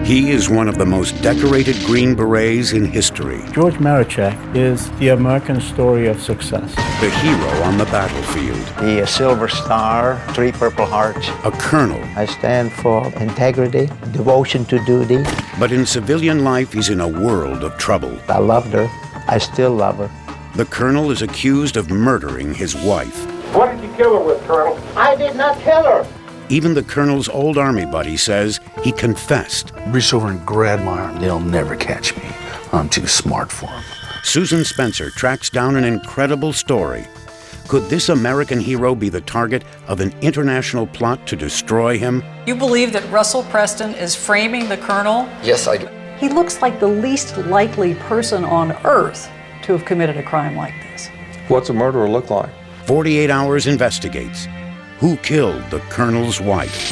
He is one of the most decorated Green Berets in history. George Marichak is the American story of success. The hero on the battlefield. The Silver Star, 3 Purple Hearts. A colonel. I stand for integrity, devotion to duty. But in civilian life, he's in a world of trouble. I loved her. I still love her. The colonel is accused of murdering his wife. What did you kill her with, Colonel? I did not kill her. Even the colonel's old army buddy says he confessed. Reach over and grab my arm. They'll never catch me. I'm too smart for them. Susan Spencer tracks down an incredible story. Could this American hero be the target of an international plot to destroy him? You believe that Russell Preston is framing the colonel? Yes, I do. He looks like the least likely person on earth to have committed a crime like this. What's a murderer look like? 48 Hours investigates. Who killed the colonel's wife?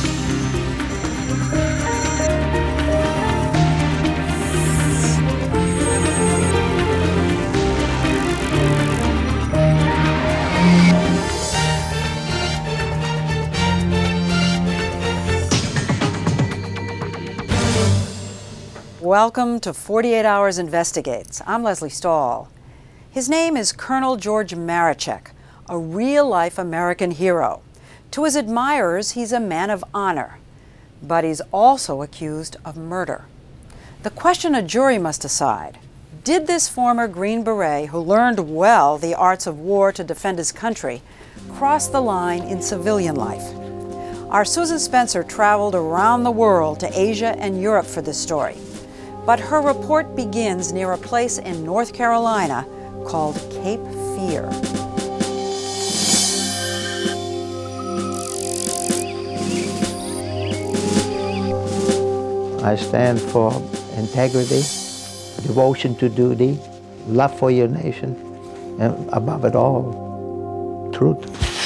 Welcome to 48 Hours Investigates. I'm Leslie Stahl. His name is Colonel George Marichak, a real-life American hero. To his admirers, he's a man of honor, but he's also accused of murder. The question a jury must decide: did this former Green Beret, who learned well the arts of war to defend his country, cross the line in civilian life? Our Susan Spencer traveled around the world to Asia and Europe for this story, but her report begins near a place in North Carolina called Cape Fear. I stand for integrity, devotion to duty, love for your nation, and above it all, truth.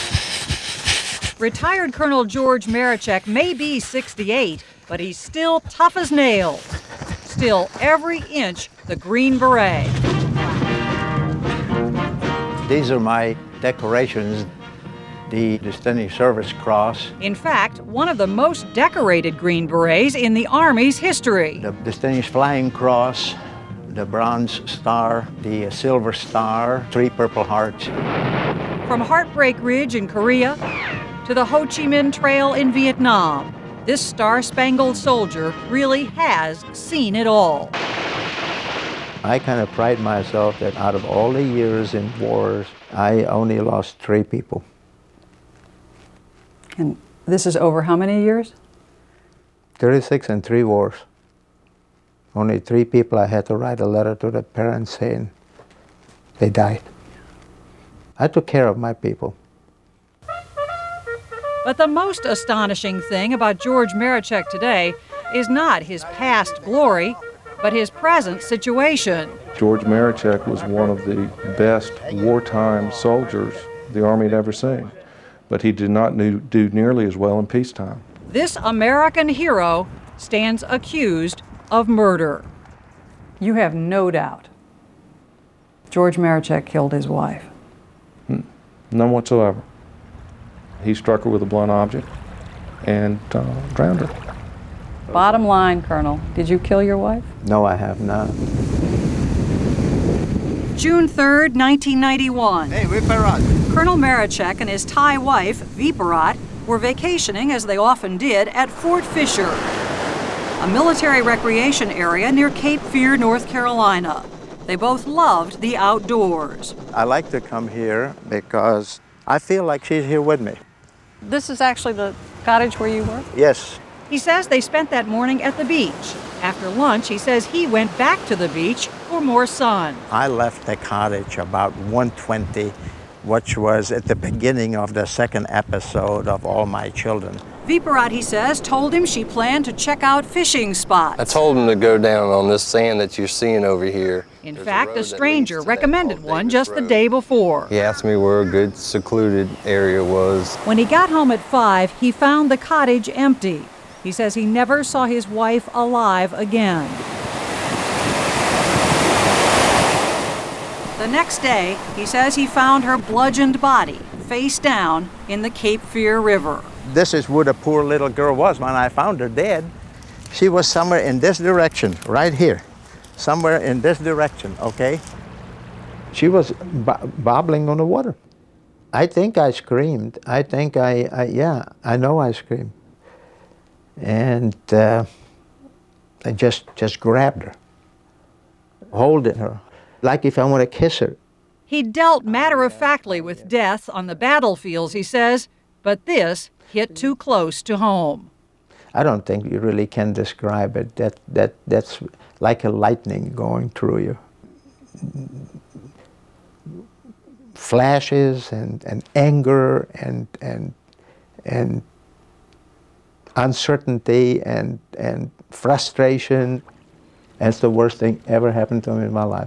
Retired Colonel George Marichak may be 68, but he's still tough as nails. Still every inch the Green Beret. These are my decorations. The Distinguished Service Cross. In fact, one of the most decorated Green Berets in the Army's history. The Distinguished Flying Cross, the Bronze Star, the Silver Star, 3 Purple Hearts. From Heartbreak Ridge in Korea to the Ho Chi Minh Trail in Vietnam, this star-spangled soldier really has seen it all. I kind of pride myself that out of all the years in wars, I only lost 3 people. And this is over how many years? 36 and 3 wars. Only 3 people I had to write a letter to the parents saying they died. I took care of my people. But the most astonishing thing about George Marichak today is not his past glory, but his present situation. George Marichak was one of the best wartime soldiers the Army had ever seen, but he did not do nearly as well in peacetime. This American hero stands accused of murder. You have no doubt George Marichak killed his wife. None whatsoever. He struck her with a blunt object and drowned her. Bottom line, Colonel, did you kill your wife? No, I have not. June 3rd, 1991. Hey, Viparat. Colonel Marichak and his Thai wife, Viparat, were vacationing, as they often did, at Fort Fisher, a military recreation area near Cape Fear, North Carolina. They both loved the outdoors. I like to come here because I feel like she's here with me. This is actually the cottage where you were? Yes. He says they spent that morning at the beach. After lunch, he says he went back to the beach for more sun. I left the cottage about 1:20, which was at the beginning of the 2nd episode of All My Children. Viparat, he says, told him she planned to check out fishing spots. I told him to go down on this sand that you're seeing over here. In fact, a stranger recommended one just the day before. He asked me where a good secluded area was. When he got home at 5, he found the cottage empty. He says he never saw his wife alive again. The next day, he says he found her bludgeoned body, face down, in the Cape Fear River. This is where the poor little girl was when I found her dead. She was somewhere in this direction, right here. Somewhere in this direction, okay? She was bobbling on the water. I think I screamed. I think I know I screamed. And I just grabbed her, holding her, like if I want to kiss her. He dealt matter-of-factly with death on the battlefields, he says, but this hit too close to home. I don't think you really can describe it. That's like a lightning going through you. Flashes and anger and uncertainty and frustration. That's the worst thing ever happened to me in my life.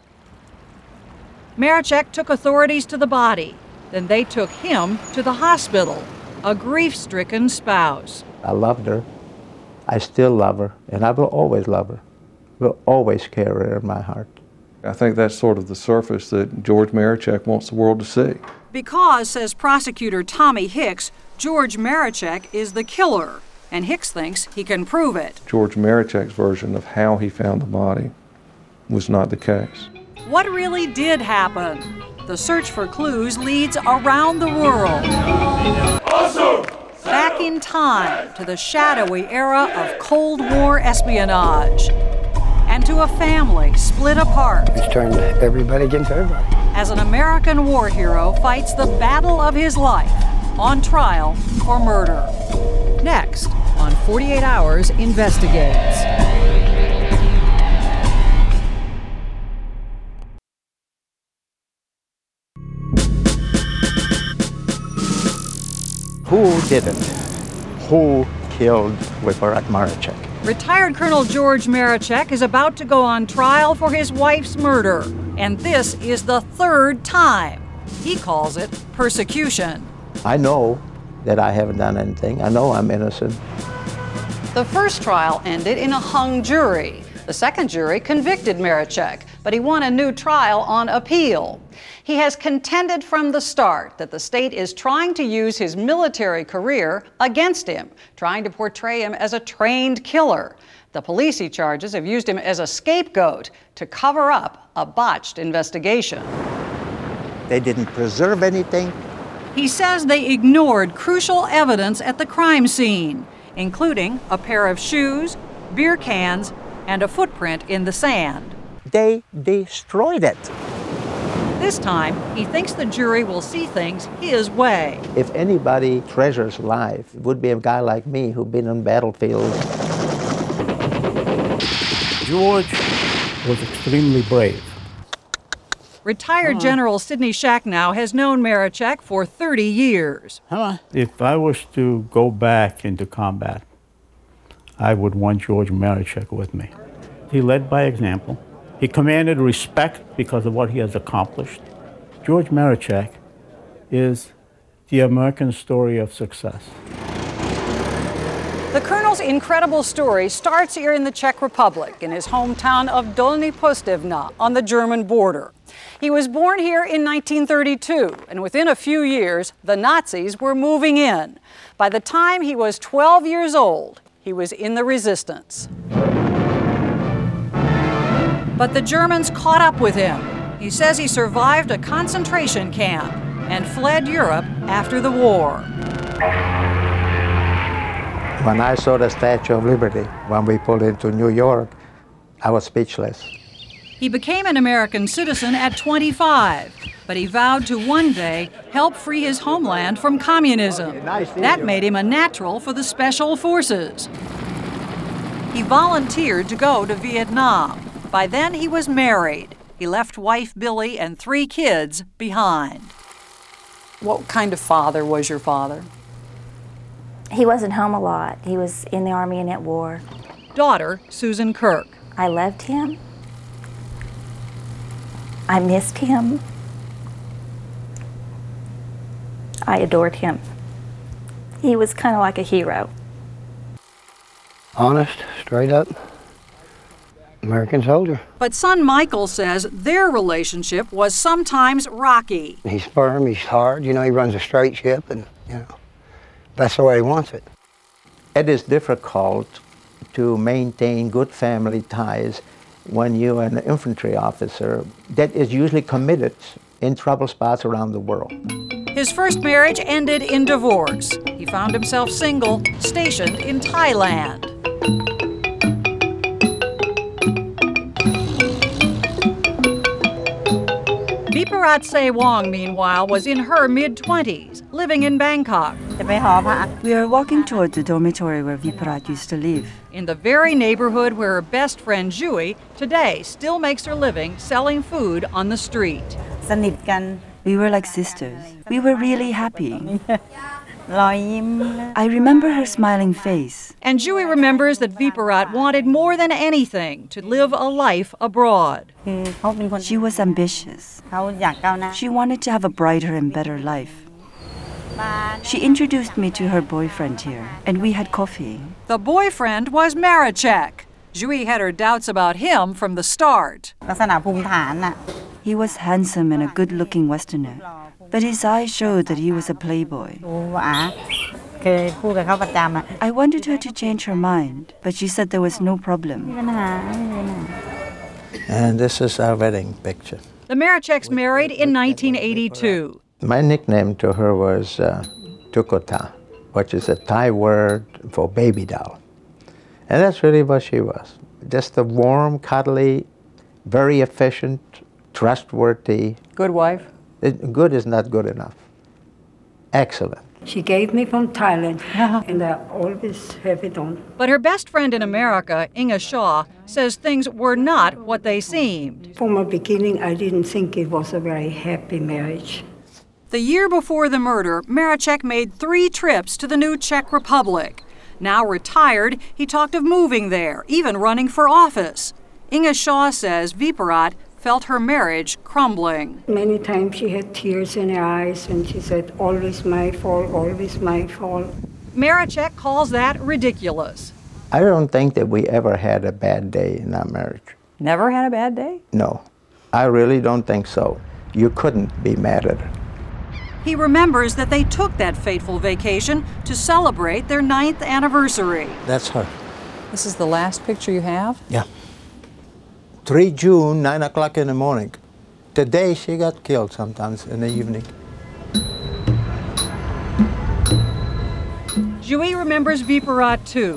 Marechek took authorities to the body. Then they took him to the hospital, a grief-stricken spouse. I loved her. I still love her, and I will always love her. Will always carry her in my heart. I think that's sort of the surface that George Marechek wants the world to see. Because, says prosecutor Tommy Hicks, George Marechek is the killer, and Hicks thinks he can prove it. George Marechek's version of how he found the body was not the case. What really did happen? The search for clues leads around the world. Awesome! Back in time to the shadowy era of Cold War espionage. And to a family split apart. It's turned everybody against everybody. As an American war hero fights the battle of his life on trial for murder. Next on 48 Hours Investigates. Who did it? Who killed Whipwreck Marechek? Retired Colonel George Marechek is about to go on trial for his wife's murder, and this is the third time. He calls it persecution. I know that I haven't done anything. I know I'm innocent. The first trial ended in a hung jury. The second jury convicted Marechek, but he won a new trial on appeal. He has contended from the start that the state is trying to use his military career against him, trying to portray him as a trained killer. The police he charges have used him as a scapegoat to cover up a botched investigation. They didn't preserve anything. He says they ignored crucial evidence at the crime scene, including a pair of shoes, beer cans, and a footprint in the sand. They destroyed it. This time, he thinks the jury will see things his way. If anybody treasures life, it would be a guy like me who'd been on battlefields. George was extremely brave. Retired General Sidney Shacknow has known Marechek for 30 years. If I was to go back into combat, I would want George Marechek with me. He led by example. He commanded respect because of what he has accomplished. George Marechek is the American story of success. The colonel's incredible story starts here in the Czech Republic, in his hometown of Dolní Postižná on the German border. He was born here in 1932, and within a few years, the Nazis were moving in. By the time he was 12 years old, he was in the resistance. But the Germans caught up with him. He says he survived a concentration camp and fled Europe after the war. When I saw the Statue of Liberty, when we pulled into New York, I was speechless. He became an American citizen at 25, but he vowed to one day help free his homeland from communism. That made him a natural for the Special Forces. He volunteered to go to Vietnam. By then, he was married. He left wife Billy and 3 kids behind. What kind of father was your father? He wasn't home a lot. He was in the Army and at war. Daughter, Susan Kirk. I loved him. I missed him. I adored him. He was kind of like a hero. Honest, straight up American soldier. But son Michael says their relationship was sometimes rocky. He's firm, he's hard, he runs a straight ship, and that's the way he wants it. It is difficult to maintain good family ties when you're an infantry officer that is usually committed in trouble spots around the world. His first marriage ended in divorce. He found himself single, stationed in Thailand. Viparat Sewang, meanwhile, was in her mid-20s, living in Bangkok. We are walking toward the dormitory where Viparat used to live. In the very neighborhood where her best friend Jui today still makes her living selling food on the street. We were like sisters. We were really happy. I remember her smiling face. And Jui remembers that Viparat wanted more than anything to live a life abroad. She was ambitious. She wanted to have a brighter and better life. She introduced me to her boyfriend here, and we had coffee. The boyfriend was Marechek. Jui had her doubts about him from the start. He was handsome and a good-looking Westerner, but his eyes showed that he was a playboy. I wanted her to change her mind, but she said there was no problem. And this is our wedding picture. The Marecheks married in 1982. My nickname to her was Tukota, which is a Thai word for baby doll. And that's really what she was. Just a warm, cuddly, very efficient, trustworthy. Good wife? Good is not good enough. Excellent. She gave me from Thailand, and I always have it on. But her best friend in America, Inga Shaw, says things were not what they seemed. From the beginning, I didn't think it was a very happy marriage. The year before the murder, Marechek made 3 trips to the new Czech Republic. Now retired, he talked of moving there, even running for office. Inga Shaw says Viparat felt her marriage crumbling. Many times she had tears in her eyes and she said, always my fault, always my fault. Marechek calls that ridiculous. I don't think that we ever had a bad day in our marriage. Never had a bad day? No, I really don't think so. You couldn't be mad at her. He remembers that they took that fateful vacation to celebrate their 9th anniversary. That's her. This is the last picture you have? Yeah. 3 June, 9 o'clock in the morning. Today she got killed sometimes in the evening. Jui remembers Viparat too.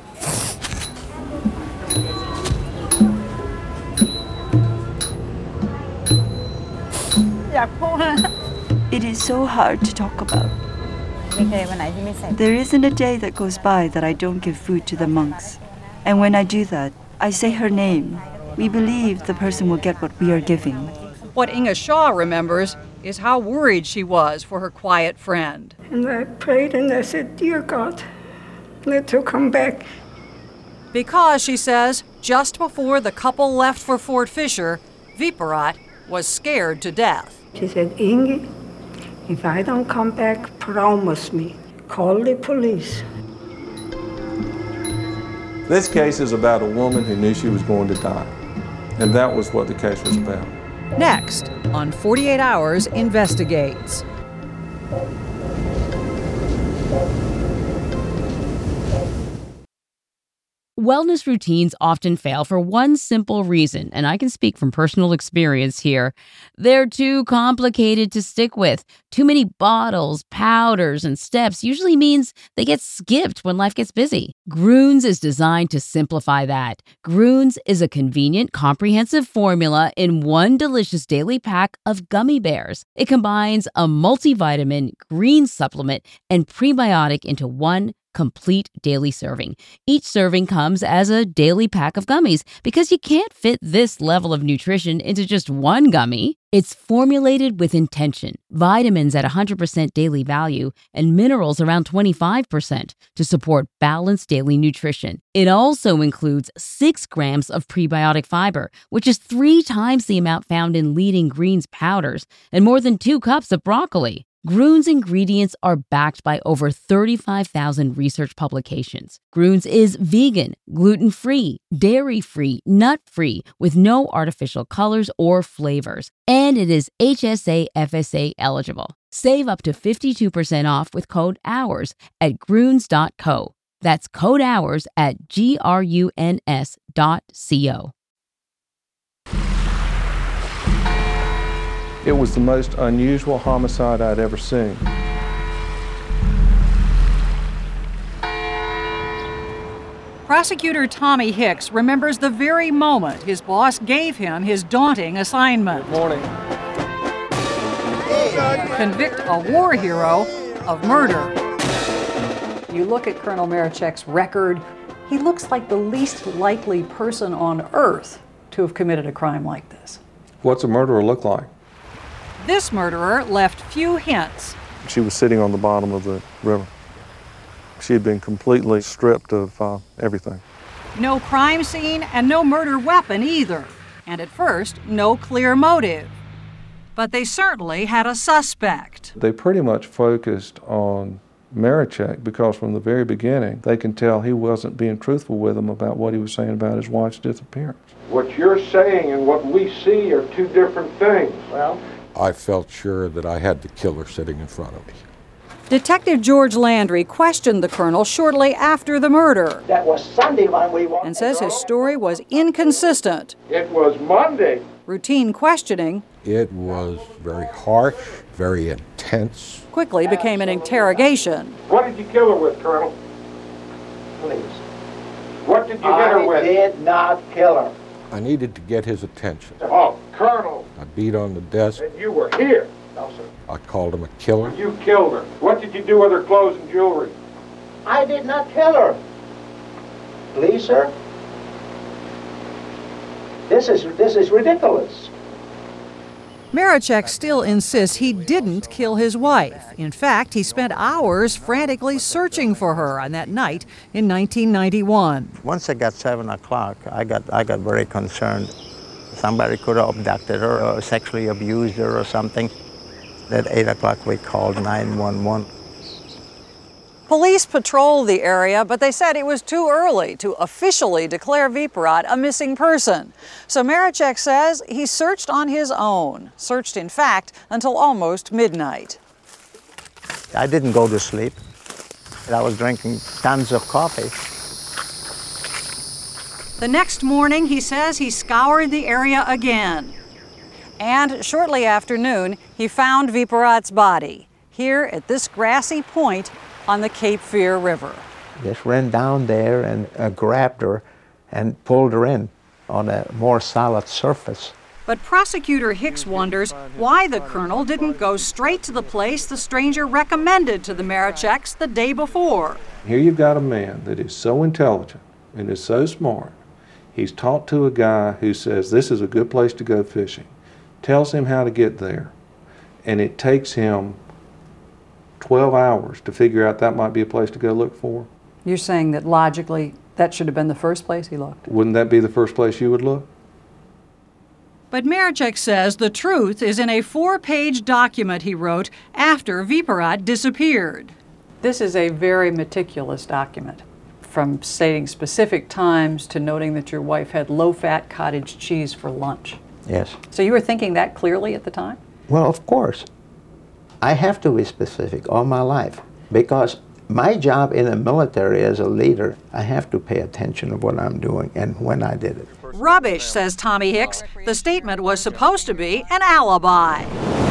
It is so hard to talk about. There isn't a day that goes by that I don't give food to the monks. And when I do that, I say her name. We believe the person will get what we are giving. What Inga Shaw remembers is how worried she was for her quiet friend. And I prayed and I said, dear God, let her come back. Because, she says, just before the couple left for Fort Fisher, Viparat was scared to death. She said, Inge, if I don't come back, promise me, call the police. This case is about a woman who knew she was going to die. And that was what the case was about. Next, on 48 Hours Investigates. Wellness routines often fail for one simple reason, and I can speak from personal experience here. They're too complicated to stick with. Too many bottles, powders, and steps usually means they get skipped when life gets busy. Grüns is designed to simplify that. Grüns is a convenient, comprehensive formula in one delicious daily pack of gummy bears. It combines a multivitamin, green supplement, and prebiotic into one complete daily serving. Each serving comes as a daily pack of gummies because you can't fit this level of nutrition into just one gummy. It's formulated with intention, vitamins at 100% daily value, and minerals around 25% to support balanced daily nutrition. It also includes 6 grams of prebiotic fiber, which is 3 times the amount found in leading greens powders, and more than 2 cups of broccoli. Grüns ingredients are backed by over 35,000 research publications. Grüns is vegan, gluten-free, dairy-free, nut-free, with no artificial colors or flavors. And it is HSA FSA eligible. Save up to 52% off with code HOURS at grüns.co. That's code HOURS at GRUNS.co. It was the most unusual homicide I'd ever seen. Prosecutor Tommy Hicks remembers the very moment his boss gave him his daunting assignment. Good morning. Convict a war hero of murder. You look at Colonel Marichek's record, he looks like the least likely person on earth to have committed a crime like this. What's a murderer look like? This murderer left few hints. She was sitting on the bottom of the river. She had been completely stripped of everything. No crime scene and no murder weapon either. And at first, no clear motive. But they certainly had a suspect. They pretty much focused on Marichek because from the very beginning, they can tell he wasn't being truthful with them about what he was saying about his wife's disappearance. What you're saying and what we see are two different things. Well, I felt sure that I had the killer sitting in front of me. Detective George Landry questioned the colonel shortly after the murder. That was Sunday when we walked. And says his story was inconsistent. It was Monday. Routine questioning. It was very harsh, very intense. Quickly became an interrogation. What did you kill her with, Colonel? Please. What did you hit her with? I did not kill her. I needed to get his attention. Oh, Colonel. I beat on the desk. And you were here. No, sir. I called him a killer. You killed her. What did you do with her clothes and jewelry? I did not kill her. Please, sir. This is ridiculous. Marichek still insists he didn't kill his wife. In fact, he spent hours frantically searching for her on that night in 1991. Once it got 7 o'clock, I got very concerned. Somebody could have abducted her or sexually abused her or something. At 8 o'clock, we called 911. Police patrolled the area, but they said it was too early to officially declare Viparat a missing person. So Marichek says he searched on his own, searched, in fact, until almost midnight. I didn't go to sleep. I was drinking tons of coffee. The next morning, he says he scoured the area again. And shortly after noon, he found Viparat's body here at this grassy point on the Cape Fear River. Just ran down there and grabbed her and pulled her in on a more solid surface. But Prosecutor Hicks wonders why the colonel didn't go straight to the place the stranger recommended to the Maricheks the day before. Here you've got a man that is so intelligent and is so smart. He's talked to a guy who says this is a good place to go fishing, tells him how to get there, and it takes him 12 hours to figure out that might be a place to go look for. You're saying that logically that should have been the first place he looked? Wouldn't that be the first place you would look? But Marichek says the truth is in a 4-page document he wrote after Viparat disappeared. This is a very meticulous document, from stating specific times to noting that your wife had low-fat cottage cheese for lunch. Yes. So you were thinking that clearly at the time? Well, of course. I have to be specific all my life because my job in the military as a leader, I have to pay attention to what I'm doing and when I did it. Rubbish, says Tommy Hicks. The statement was supposed to be an alibi.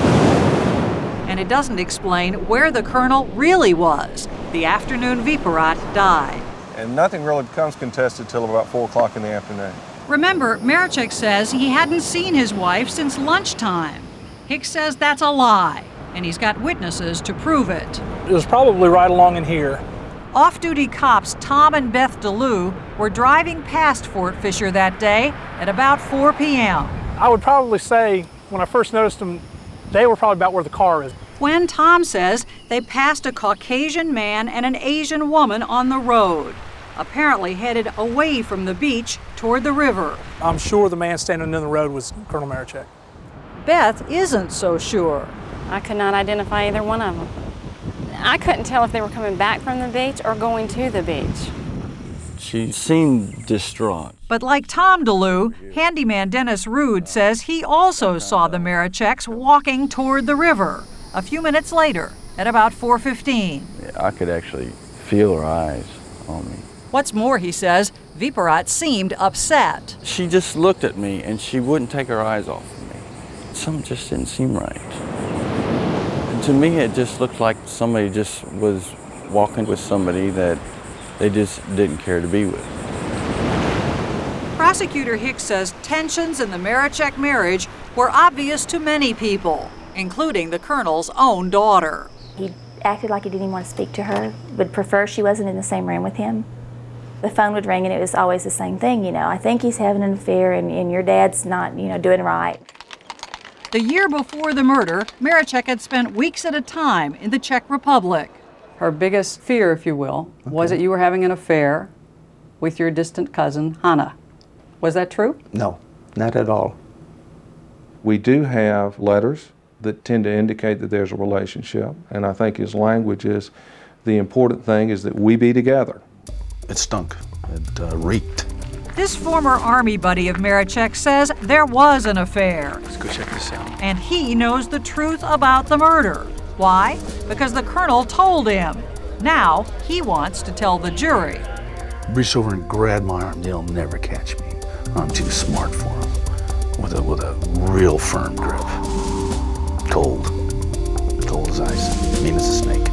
And it doesn't explain where the colonel really was the afternoon Viparat died. And nothing really becomes contested till about 4 o'clock in the afternoon. Remember, Marichek says he hadn't seen his wife since lunchtime. Hicks says that's a lie, and he's got witnesses to prove it. It was probably right along in here. Off-duty cops Tom and Beth DeLue were driving past Fort Fisher that day at about 4 p.m. I would probably say when I first noticed them, they were probably about where the car is. When Tom says they passed a Caucasian man and an Asian woman on the road, apparently headed away from the beach toward the river. I'm sure the man standing in the road was Colonel Marichek. Beth isn't so sure. I could not identify either one of them. I couldn't tell if they were coming back from the beach or going to the beach. She seemed distraught. But like Tom DeLue, handyman Dennis Rood says he also saw the Maricheks walking toward the river a few minutes later at about 4:15. I could actually feel her eyes on me. What's more, he says, Viparat seemed upset. She just looked at me and she wouldn't take her eyes off of me. Something just didn't seem right. And to me, it just looked like somebody just was walking with somebody that they just didn't care to be with. Prosecutor Hicks says tensions in the Marechek marriage were obvious to many people, including the colonel's own daughter. He acted like he didn't even want to speak to her, would prefer she wasn't in the same room with him. The phone would ring and it was always the same thing, you know, I think he's having an affair and your dad's not, you know, doing right. The year before the murder, Marechek had spent weeks at a time in the Czech Republic. Her biggest fear, if you will, was that you were having an affair with your distant cousin, Hanna. Was that true? No, not at all. We do have letters that tend to indicate that there's a relationship, and I think his language is, the important thing is that we be together. It stunk. It reeked. This former Army buddy of Marechek says there was an affair. Let's go check this out. And he knows the truth about the murder. Why? Because the colonel told him. Now he wants to tell the jury. Reach over and grab my arm. They'll never catch me. I'm too smart for them. With a real firm grip. Cold. Cold as ice. Mean as a snake.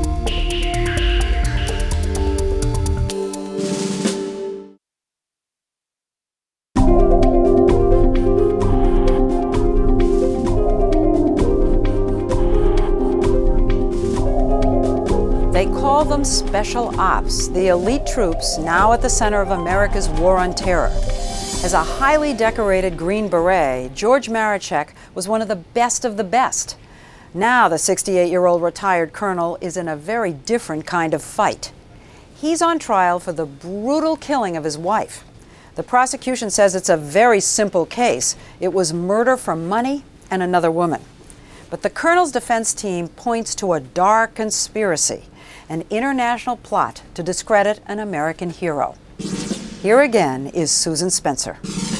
They call them Special Ops, the elite troops now at the center of America's war on terror. As a highly decorated Green Beret, George Marechek was one of the best. Now the 68-year-old retired colonel is in a very different kind of fight. He's on trial for the brutal killing of his wife. The prosecution says it's a very simple case. It was murder for money and another woman. But the colonel's defense team points to a dark conspiracy, an international plot to discredit an American hero. Here again is Susan Spencer.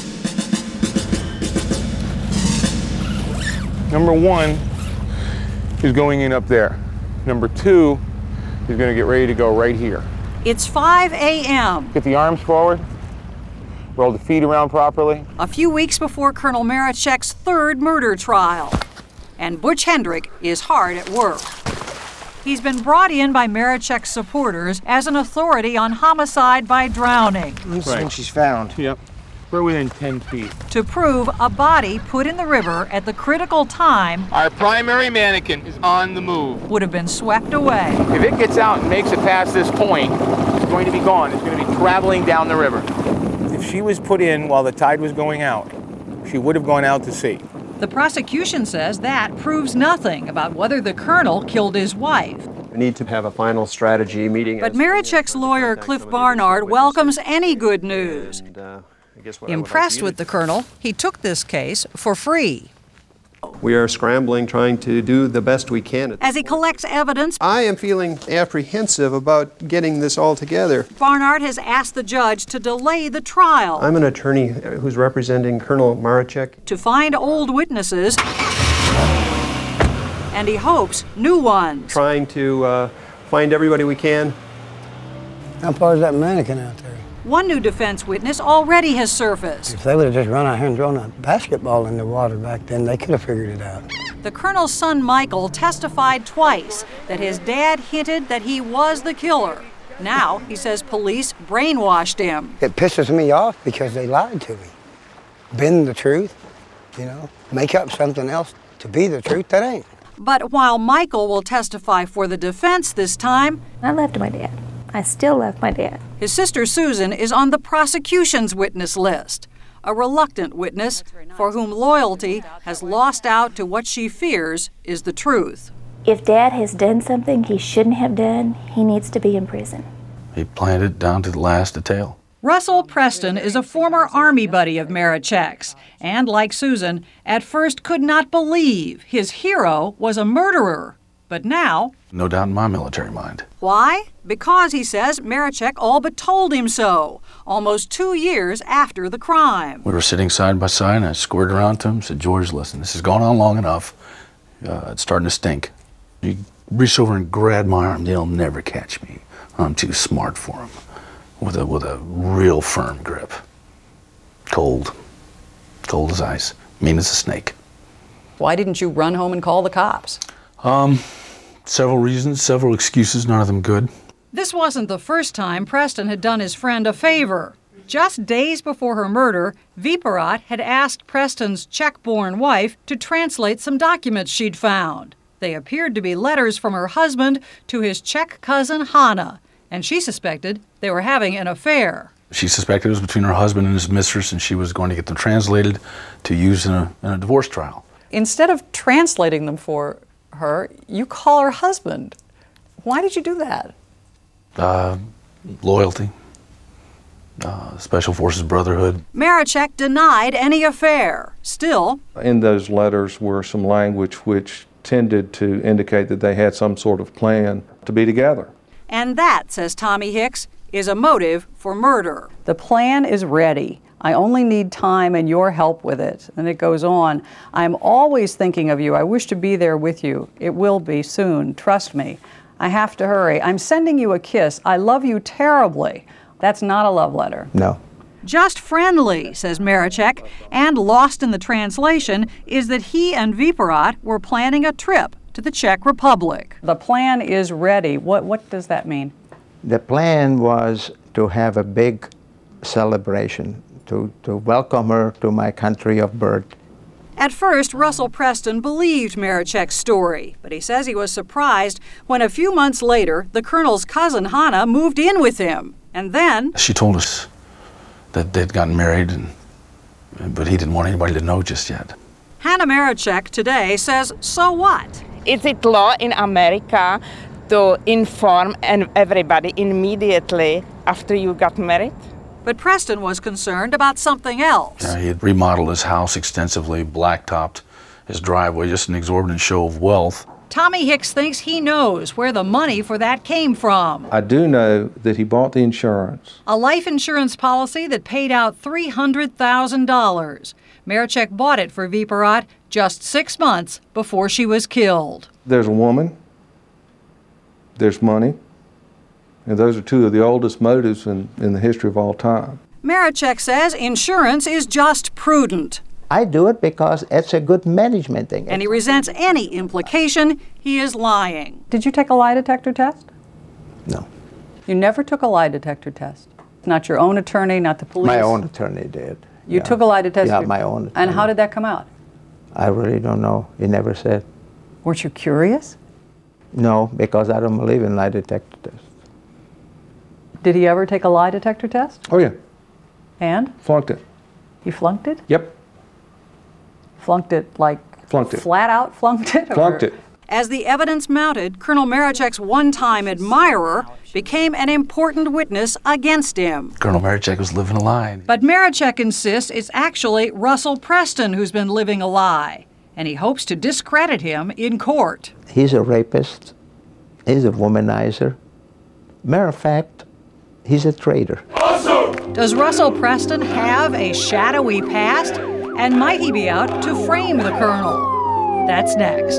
Number one is going in up there. Number two is going to get ready to go right here. It's 5 a.m. Get the arms forward, roll the feet around properly. A few weeks before Colonel Marechek's third murder trial. And Butch Hendrick is hard at work. He's been brought in by Marechek's supporters as an authority on homicide by drowning. This is when she's found. Yep. We're within 10 feet. To prove a body put in the river at the critical time. Our primary mannequin is on the move. Would have been swept away. If it gets out and makes it past this point, it's going to be gone. It's going to be traveling down the river. If she was put in while the tide was going out, she would have gone out to sea. The prosecution says that proves nothing about whether the colonel killed his wife. We need to have a final strategy meeting. But Marechek's lawyer, Cliff Barnard, welcomes any good news. Impressed with the colonel, he took this case for free. We are scrambling, trying to do the best we can. As he collects evidence, I am feeling apprehensive about getting this all together. Barnard has asked the judge to delay the trial. I'm an attorney who's representing Colonel Marechek. To find old witnesses, and he hopes new ones. Trying to find everybody we can. How far is that mannequin out there? One new defense witness already has surfaced. If they would have just run out here and thrown a basketball in the water back then, they could have figured it out. The colonel's son, Michael, testified twice that his dad hinted that he was the killer. Now, he says police brainwashed him. It pisses me off because they lied to me. Bend the truth, you know, make up something else to be the truth that ain't. But while Michael will testify for the defense this time, I left my dad. I still love my dad. His sister Susan is on the prosecution's witness list, a reluctant witness for whom loyalty has lost out to what she fears is the truth. If Dad has done something he shouldn't have done, he needs to be in prison. He planned it down to the last detail. Russell Preston is a former Army buddy of Marechek's, and like Susan, at first could not believe his hero was a murderer. But now, no doubt in my military mind. Why? Because, he says, Marechek all but told him so, almost 2 years after the crime. We were sitting side by side, and I squared around to him and said, George, listen, this has gone on long enough. It's starting to stink. He reached over and grabbed my arm. They'll never catch me. I'm too smart for them. with a real firm grip. Cold as ice, mean as a snake. Why didn't you run home and call the cops? Several reasons, several excuses, none of them good. This wasn't the first time Preston had done his friend a favor. Just days before her murder, Viparat had asked Preston's Czech-born wife to translate some documents she'd found. They appeared to be letters from her husband to his Czech cousin Hana, and she suspected they were having an affair. She suspected it was between her husband and his mistress, and she was going to get them translated to use in a divorce trial. Instead of translating them for her, you call her husband. Why did you do that? Loyalty. Special Forces brotherhood. Marechek denied any affair. Still, In those letters were some language which tended to indicate that they had some sort of plan to be together. and that, says Tommy Hicks, is a motive for murder. The plan is ready. I only need time and your help with it. And it goes on. I'm always thinking of you. I wish to be there with you. It will be soon. Trust me. I have to hurry. I'm sending you a kiss. I love you terribly. That's not a love letter. No. Just friendly, says Marechek, and lost in the translation is that he and Viparat were planning a trip to the Czech Republic. The plan is ready. What does that mean? The plan was to have a big celebration, to welcome her to my country of birth. At first, Russell Preston believed Marechek's story, but he says he was surprised when a few months later, the colonel's cousin Hana moved in with him. And then She told us that they'd gotten married, but he didn't want anybody to know just yet. Hannah Marechek today says, so what? Is it law in America to inform everybody immediately after you got married? But Preston was concerned about something else. He had remodeled his house extensively, blacktopped his driveway, just an exorbitant show of wealth. Tommy Hicks thinks he knows where the money for that came from. I do know that he bought the insurance. A life insurance policy that paid out $300,000. Marechek bought it for Viparat just 6 months before she was killed. There's a woman, there's money, and those are two of the oldest motives in the history of all time. Marechek says insurance is just prudent. I do it because it's a good management thing. And he resents any implication he is lying. Did you take a lie detector test? No. You never took a lie detector test? Not your own attorney, not the police? My own attorney did. You took a lie detector? Yeah, my own attorney. And how did that come out? I really don't know. He never said. Weren't you curious? No, because I don't believe in lie detector tests. Did he ever take a lie detector test? Oh, yeah. And? Flunked it. You flunked it? Yep. Flunked it like Flunked it. flat out flunked it? Flunked it. As the evidence mounted, Colonel Marechek's one-time admirer became an important witness against him. Colonel Marechek was living a lie. But Marechek insists it's actually Russell Preston who's been living a lie, and he hopes to discredit him in court. He's a rapist. He's a womanizer. Matter of fact, he's a traitor. Does Russell Preston have a shadowy past? And might he be out to frame the colonel? That's next.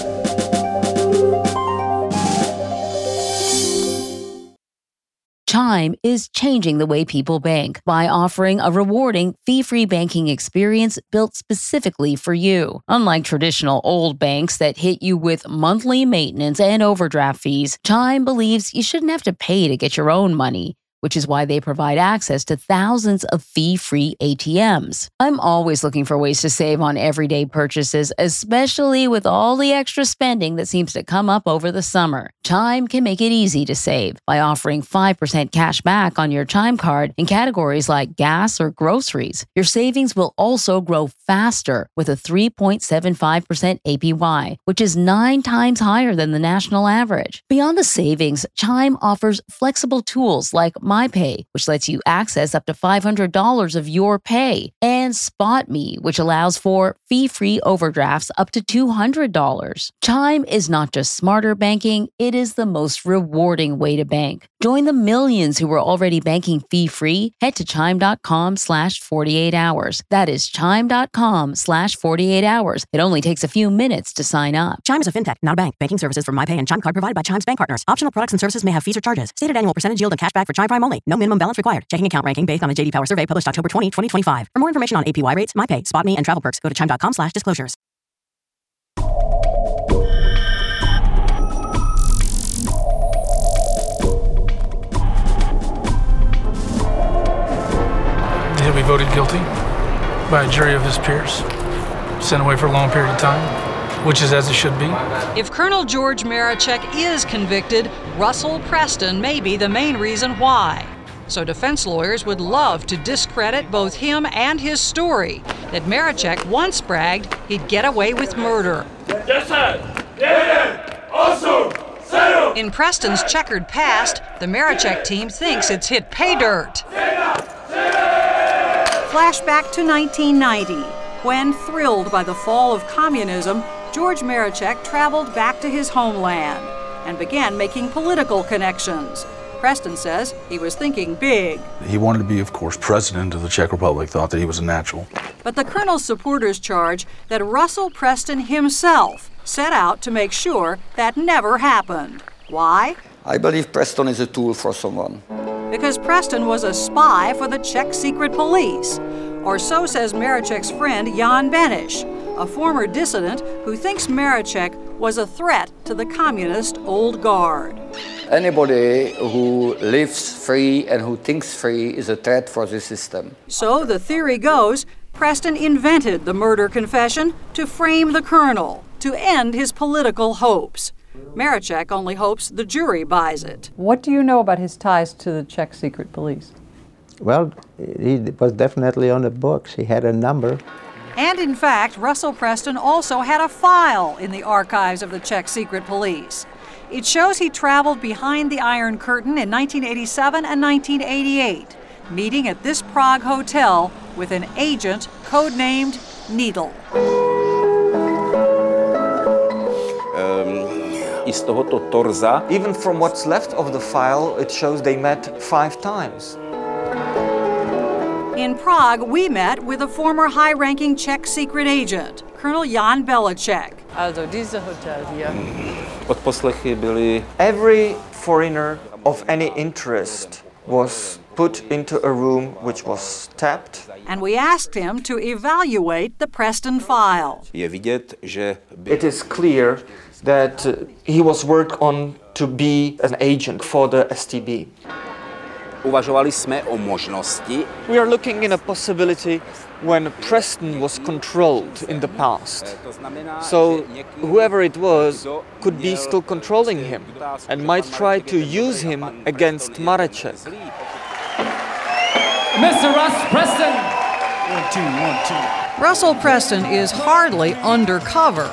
Chime is changing the way people bank by offering a rewarding, fee-free banking experience built specifically for you. Unlike traditional old banks that hit you with monthly maintenance and overdraft fees, Chime believes you shouldn't have to pay to get your own money, which is why they provide access to thousands of fee-free ATMs. I'm always looking for ways to save on everyday purchases, especially with all the extra spending that seems to come up over the summer. Chime can make it easy to save by offering 5% cash back on your Chime card in categories like gas or groceries. Your savings will also grow faster with a 3.75% APY, which is 9 times higher than the national average. Beyond the savings, Chime offers flexible tools like MyPay, which lets you access up to $500 of your pay, and SpotMe, which allows for fee-free overdrafts up to $200. Chime is not just smarter banking, it is the most rewarding way to bank. Join the millions who are already banking fee-free. Head to chime.com/48hours. That is chime.com/48hours. It only takes a few minutes to sign up. Chime is a fintech, not a bank. Banking services from MyPay and Chime Card provided by Chime's bank partners. Optional products and services may have fees or charges. Stated annual percentage yield and cashback for Chime Prime time only. No minimum balance required. Checking account ranking based on a J.D. Power survey published October 20, 2025. For more information on APY rates, MyPay, SpotMe, and travel perks, go to chime.com/disclosures. He'll be voted guilty by a jury of his peers, sent away for a long period of time, which is as it should be. If Colonel George Marechek is convicted, Russell Preston may be the main reason why. So defense lawyers would love to discredit both him and his story that Marechek once bragged he'd get away with murder. In Preston's checkered past, the Marechek team thinks it's hit pay dirt. Flashback to 1990, when, thrilled by the fall of communism, George Marechek traveled back to his homeland and began making political connections. Preston says he was thinking big. He wanted to be, of course, president of the Czech Republic, thought that he was a natural. But the colonel's supporters charge that Russell Preston himself set out to make sure that never happened. Why? I believe Preston is a tool for someone. Because Preston was a spy for the Czech secret police. Or so says Marechek's friend Jan Benish, a former dissident who thinks Marechek was a threat to the communist old guard. Anybody who lives free and who thinks free is a threat for the system. So the theory goes, Preston invented the murder confession to frame the colonel, to end his political hopes. Marechek only hopes the jury buys it. What do you know about his ties to the Czech secret police? Well, he was definitely on the books. He had a number. And in fact, Russell Preston also had a file in the archives of the Czech secret police. It shows he traveled behind the Iron Curtain in 1987 and 1988, meeting at this Prague hotel with an agent codenamed Needle. Even from what's left of the file, it shows they met 5 times. In Prague, we met with a former high-ranking Czech secret agent, Colonel Jan Belicek. Also diese Hotel hier. Every foreigner of any interest was put into a room which was tapped. And we asked him to evaluate the Preston file. It is clear that he was worked on to be an agent for the STB. We are looking in a possibility when Preston was controlled in the past. So whoever it was could be still controlling him and might try to use him against Marechek. Mr. Russ Preston! 1, 2, 1, 2. Russell Preston is hardly undercover.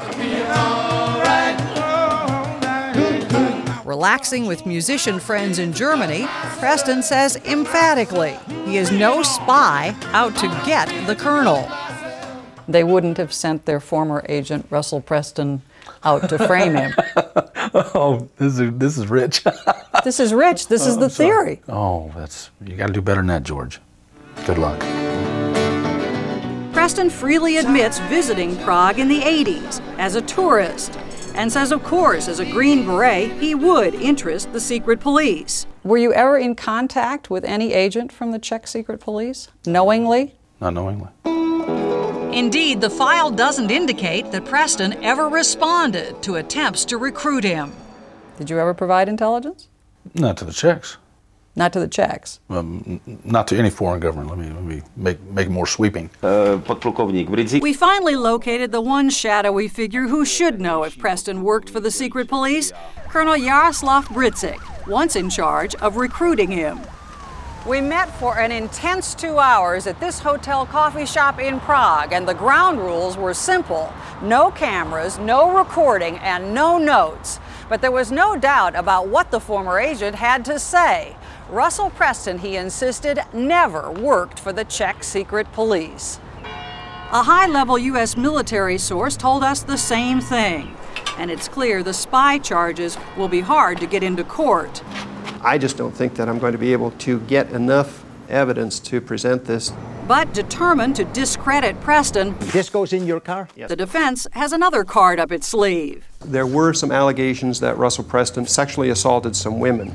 Relaxing with musician friends in Germany, Preston says emphatically he is no spy out to get the colonel. They wouldn't have sent their former agent, Russell Preston, out to frame him. Oh, this is rich. This is rich. This is the theory. Oh, you got to do better than that, George. Good luck. Preston freely admits visiting Prague in the 80s as a tourist, and says, of course, as a Green Beret, he would interest the secret police. Were you ever in contact with any agent from the Czech secret police? Knowingly? Not knowingly. Indeed, the file doesn't indicate that Preston ever responded to attempts to recruit him. Did you ever provide intelligence? Not to the Czechs. Not to the Czechs? Not to any foreign government. Let me make it more sweeping. We finally located the one shadowy figure who should know if Preston worked for the secret police, Colonel Jaroslav Britzik, once in charge of recruiting him. We met for an intense 2 hours at this hotel coffee shop in Prague, and the ground rules were simple. No cameras, no recording, and no notes. But there was no doubt about what the former agent had to say. Russell Preston, he insisted, never worked for the Czech secret police. A high-level U.S. military source told us the same thing. And it's clear the spy charges will be hard to get into court. I just don't think that I'm going to be able to get enough evidence to present this. But determined to discredit Preston, this goes in your car? Yes. The defense has another card up its sleeve. There were some allegations that Russell Preston sexually assaulted some women.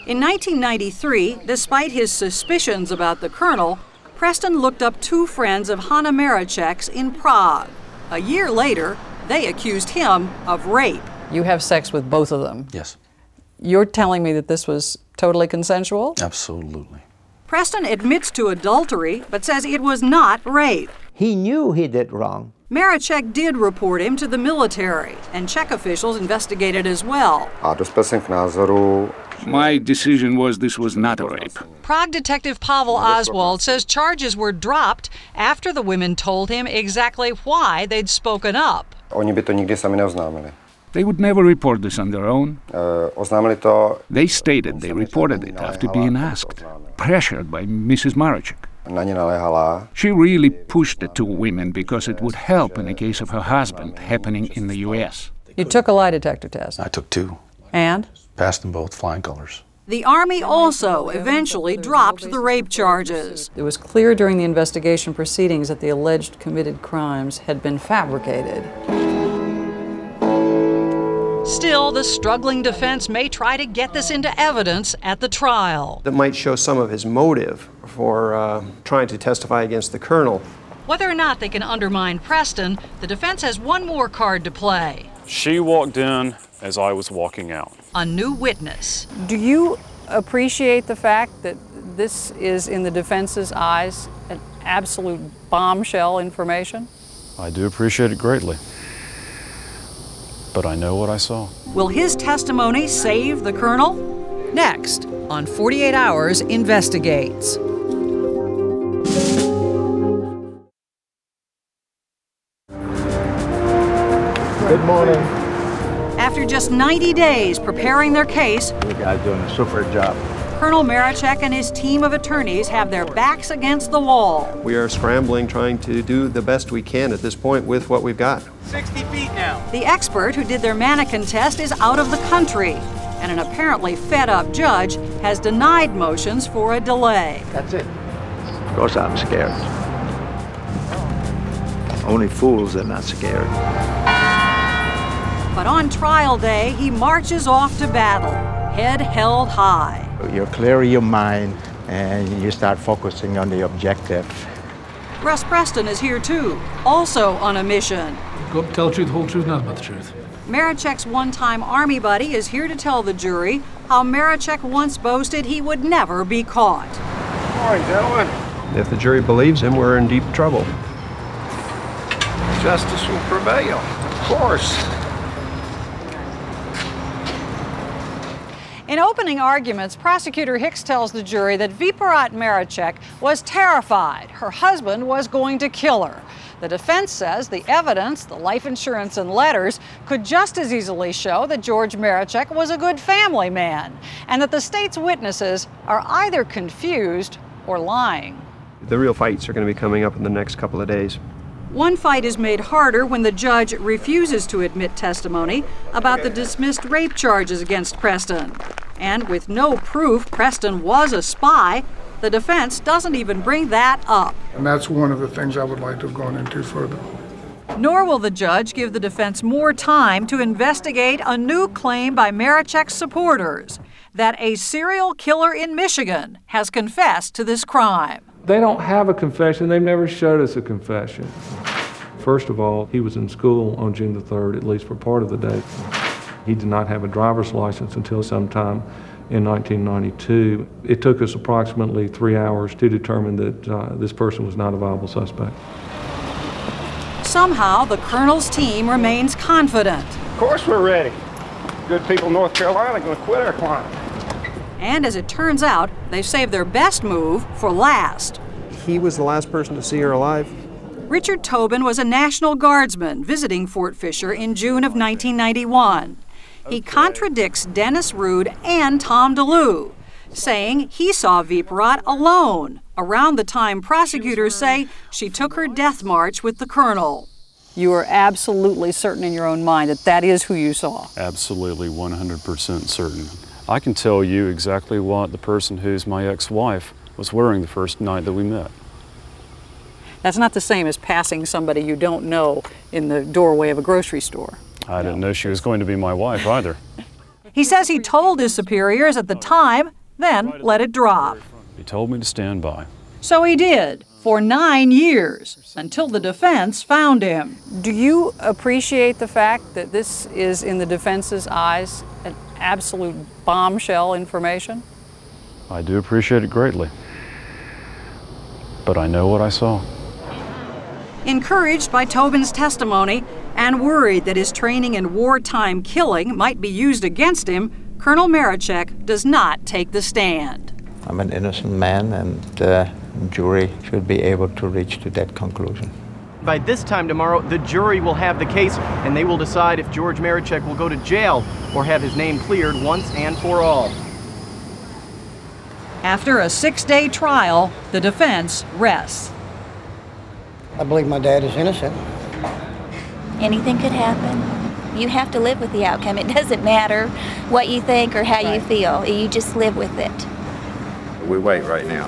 In 1993, despite his suspicions about the colonel, Preston looked up two friends of Hanna Mareczek's in Prague. A year later, they accused him of rape. You have sex with both of them? Yes. You're telling me that this was totally consensual? Absolutely. Preston admits to adultery, but says it was not rape. He knew he did wrong. Mareczek did report him to the military, and Czech officials investigated as well. My decision was this was not a rape. Prague detective Pavel Oswald says charges were dropped after the women told him exactly why they'd spoken up. They would never report this on their own. They stated they reported it after being asked, pressured by Mrs. Mareczek. She really pushed the two women because it would help in the case of her husband happening in the U.S. You took a lie detector test? I took two. And? Passed them both, flying colors. The Army also eventually dropped the rape charges. It was clear during the investigation proceedings that the alleged committed crimes had been fabricated. Still, the struggling defense may try to get this into evidence at the trial. That might show some of his motive for trying to testify against the colonel. Whether or not they can undermine Preston, the defense has one more card to play. She walked in as I was walking out. A new witness. Do you appreciate the fact that this is, in the defense's eyes, an absolute bombshell information? I do appreciate it greatly. But I know what I saw. Will his testimony save the colonel? Next on 48 Hours Investigates. Good morning. After just 90 days preparing their case, You guys doing a super job. Colonel Mareczek and his team of attorneys have their backs against the wall. We are scrambling, trying to do the best we can at this point with what we've got. 60 feet now. The expert who did their mannequin test is out of the country, and an apparently fed-up judge has denied motions for a delay. That's it. Of course I'm scared. Only fools are not scared. But on trial day, he marches off to battle, head held high. You clear your mind and you start focusing on the objective. Russ Preston is here too, also on a mission. Go up, tell the truth, whole truth, nothing but the truth. Mareczek's one-time Army buddy is here to tell the jury how Mareczek once boasted he would never be caught. Good morning, gentlemen. If the jury believes him, we're in deep trouble. Justice will prevail, of course. In opening arguments, Prosecutor Hicks tells the jury that Vyporat Mareczek was terrified her husband was going to kill her. The defense says the evidence, the life insurance and letters, could just as easily show that George Mareczek was a good family man, and that the state's witnesses are either confused or lying. The real fights are going to be coming up in the next couple of days. One fight is made harder when the judge refuses to admit testimony about the dismissed rape charges against Preston. And with no proof Preston was a spy, the defense doesn't even bring that up. And that's one of the things I would like to have gone into further. Nor will the judge give the defense more time to investigate a new claim by Mareczek's supporters that a serial killer in Michigan has confessed to this crime. They don't have a confession. They've never showed us a confession. First of all, he was in school on June the 3rd, at least for part of the day. He did not have a driver's license until sometime in 1992. It took us approximately 3 hours to determine that this person was not a viable suspect. Somehow, the colonel's team remains confident. Of course we're ready. Good people in North Carolina are going to quit our client. And as it turns out, they've saved their best move for last. He was the last person to see her alive. Richard Tobin was a National Guardsman visiting Fort Fisher in June of 1991. He contradicts Dennis Rood and Tom DeLue, saying he saw Vyporat alone around the time prosecutors say she took her death march with the colonel. You are absolutely certain in your own mind that that is who you saw? Absolutely 100% certain. I can tell you exactly what the person who's my ex-wife was wearing the first night that we met. That's not the same as passing somebody you don't know in the doorway of a grocery store. I didn't know she was going to be my wife either. He says he told his superiors at the time then let it drop. He told me to stand by. So he did, for 9 years, until the defense found him. Do you appreciate the fact that this is, in the defense's eyes, an absolute bombshell information? I do appreciate it greatly. But I know what I saw. Encouraged by Tobin's testimony and worried that his training in wartime killing might be used against him, Colonel Marechek does not take the stand. I'm an innocent man, and the jury should be able to reach to that conclusion. By this time tomorrow, the jury will have the case, and they will decide if George Marechek will go to jail or have his name cleared once and for all. After a 6-day trial, the defense rests. I believe my dad is innocent. Anything could happen. You have to live with the outcome. It doesn't matter what you think or how you feel. You just live with it. We wait right now.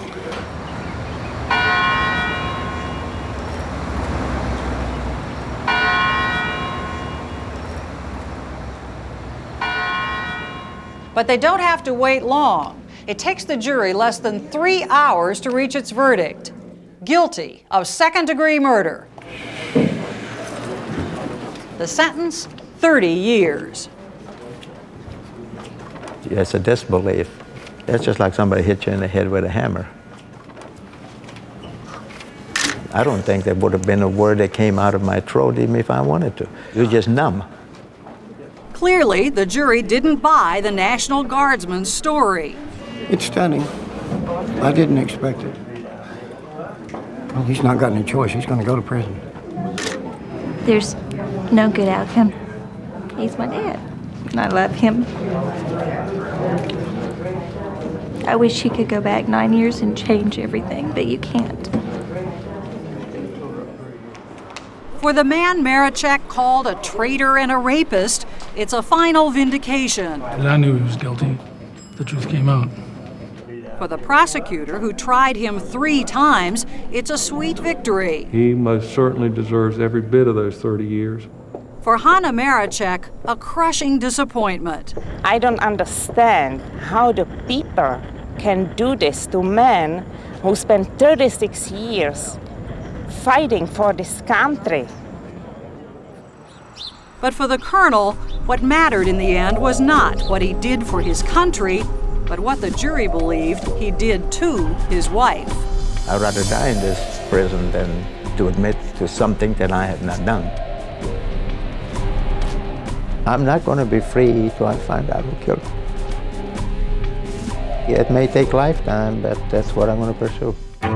But they don't have to wait long. It takes the jury less than 3 hours to reach its verdict. Guilty of second-degree murder. The sentence, 30 years. It's a disbelief. It's just like somebody hit you in the head with a hammer. I don't think there would have been a word that came out of my throat even if I wanted to. You're just numb. Clearly, the jury didn't buy the National Guardsman's story. It's stunning. I didn't expect it. Well, he's not got any choice. He's going to go to prison. There's no good outcome. He's my dad, and I love him. I wish he could go back 9 years and change everything, but you can't. For the man Marechek called a traitor and a rapist, it's a final vindication. And I knew he was guilty. The truth came out. For the prosecutor, who tried him 3 times, it's a sweet victory. He most certainly deserves every bit of those 30 years. For Hannah Marechek, a crushing disappointment. I don't understand how the people can do this to men who spent 36 years fighting for this country. But for the colonel, what mattered in the end was not what he did for his country, but what the jury believed he did to his wife. I'd rather die in this prison than to admit to something that I have not done. I'm not going to be free till I find out who killed him. It may take a lifetime, but that's what I'm going to pursue.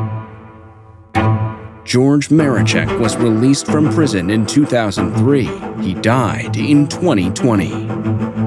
George Marechek was released from prison in 2003. He died in 2020.